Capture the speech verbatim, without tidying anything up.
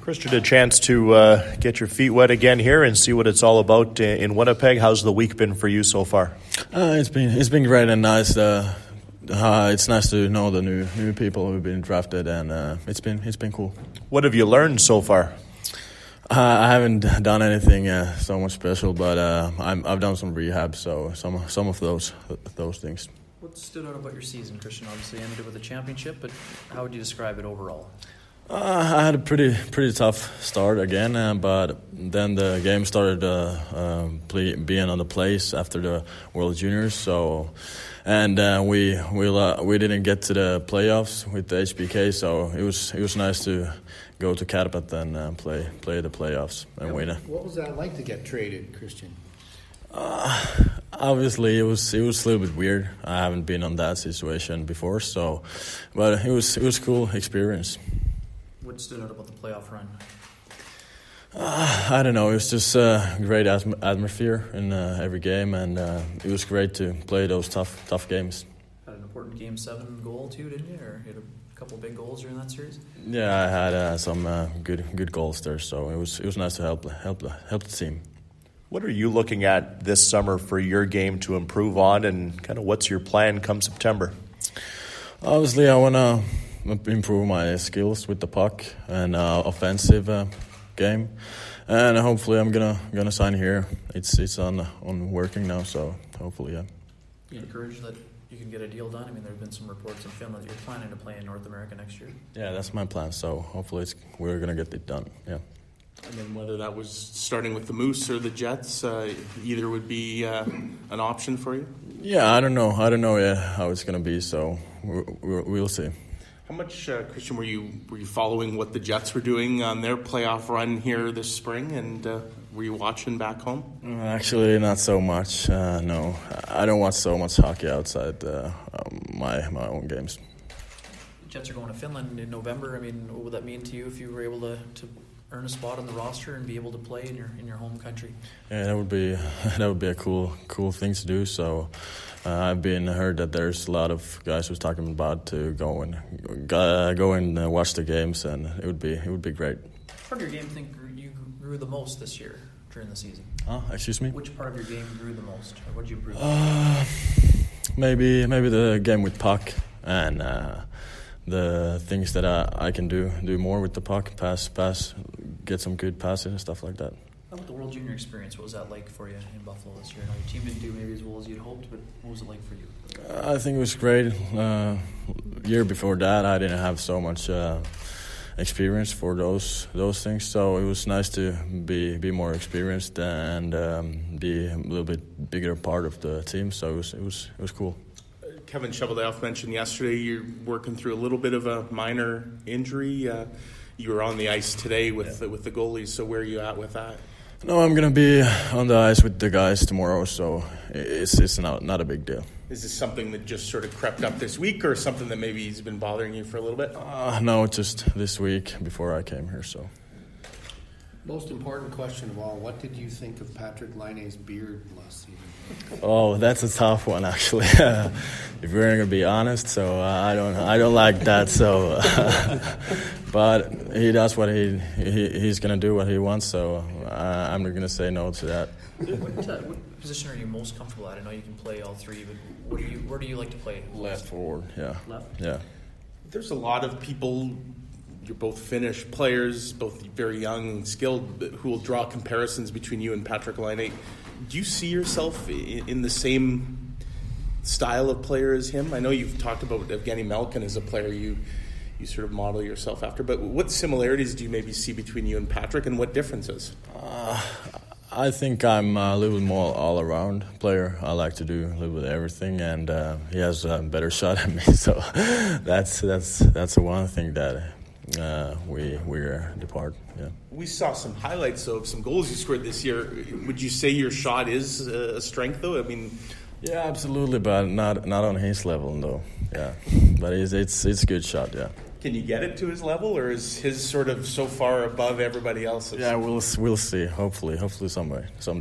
Christian, a chance to uh, get your feet wet again here and see what it's all about in Winnipeg. How's the week been for you so far? Uh, it's been it's been great and nice. Uh, uh, it's nice to know the new new people who've been drafted, and uh, it's been it's been cool. What have you learned so far? Uh, I haven't done anything uh, so much special, but uh, I'm, I've done some rehab, so some some of those those things. What stood out about your season, Christian? Obviously, you ended with a championship, but how would you describe it overall? Uh, I had a pretty pretty tough start again, uh, but then the game started uh, uh, play, being on the place after the World Juniors. So, and uh, we we uh, we didn't get to the playoffs with the H B K, so it was it was nice to go to Kärpät and uh, play play the playoffs and yeah, win it. What was that like to get traded, Christian? Uh, obviously, it was it was a little bit weird. I haven't been on that situation before, so but it was it was a cool experience. What stood out about the playoff run? Uh, I don't know. It was just a great atm- atmosphere in uh, every game, and uh, it was great to play those tough tough games. Had an important game seven goal too, didn't you? Or hit a couple big goals during that series? Yeah, I had uh, some uh, good good goals there, so it was it was nice to help help help the team. What are you looking at this summer for your game to improve on, and kind of what's your plan come September? Obviously, I want to improve my skills with the puck and uh, offensive uh, game, and hopefully I'm gonna gonna sign here. It's it's on on working now, so hopefully, yeah. You encouraged that you can get a deal done? I mean, there have been some reports in Finland that you're planning to play in North America next year. Yeah, that's my plan. So hopefully it's, we're gonna get it done. Yeah. And then whether that was starting with the Moose or the Jets, uh, either would be uh, an option for you. Yeah, I don't know. I don't know yet how it's gonna be. So we're, we're, we'll see. How much, uh, Christian, were you were you following what the Jets were doing on their playoff run here this spring, and uh, were you watching back home? Actually, not so much. Uh, no, I don't watch so much hockey outside uh, um, my my own games. The Jets are going to Finland in November. I mean, what would that mean to you if you were able to, to earn a spot on the roster and be able to play in your in your home country? Yeah, that would be that would be a cool cool thing to do. So. Uh, I've been heard that there's a lot of guys who's talking about to go and uh, go and uh, watch the games, and it would be it would be great. Which part of your game think you grew the most this year during the season? Uh, excuse me. Which part of your game grew the most, or what did you improve? Uh, maybe maybe the game with puck and uh, the things that I, I can do do more with the puck, pass pass, get some good passes and stuff like that. How about the World Junior experience? What was that like for you in Buffalo this year? I know your team didn't do maybe as well as you'd hoped, but what was it like for you? I think it was great. Uh, year before that, I didn't have so much uh, experience for those those things, so it was nice to be be more experienced and um, be a little bit bigger part of the team. So it was it was it was cool. Kevin Cheveldayoff mentioned yesterday you're working through a little bit of a minor injury. Uh, you were on the ice today with yeah. the, with the goalies. So where are you at with that? No, I'm gonna be on the ice with the guys tomorrow, so it's it's not not a big deal. Is this something that just sort of crept up this week, or something that maybe has been bothering you for a little bit? Uh, no, just this week before I came here. So, most important question of all: what did you think of Patrik Laine's beard last season? Oh, that's a tough one, actually. If we're gonna be honest, so uh, I don't I don't like that. So, uh, but he does what he, he he's gonna do what he wants. So uh, I'm not gonna say no to that. What, uh, what position are you most comfortable at? I know you can play all three, but what do you where do you like to play? Left forward, yeah. Left? Yeah. There's a lot of people. You're both Finnish players, both very young and skilled, who will draw comparisons between you and Patrik Laine. Do you see yourself in the same style of player as him? I know you've talked about Evgeny Malkin as a player you you sort of model yourself after, but what similarities do you maybe see between you and Patrik, and what differences? Uh, I think I'm a little bit more all-around player. I like to do a little bit of everything, and uh, he has a better shot at me. So that's that's that's the one thing that uh, we we're depart. Yeah. We saw some highlights of some goals you scored this year. Would you say your shot is a strength, though? I mean, yeah, absolutely, but not not on his level, though. Yeah, but it's it's it's a good shot. Yeah. Can you get it to his level, or is his sort of so far above everybody else's? Yeah, we'll we'll see. Hopefully, hopefully someday, someday.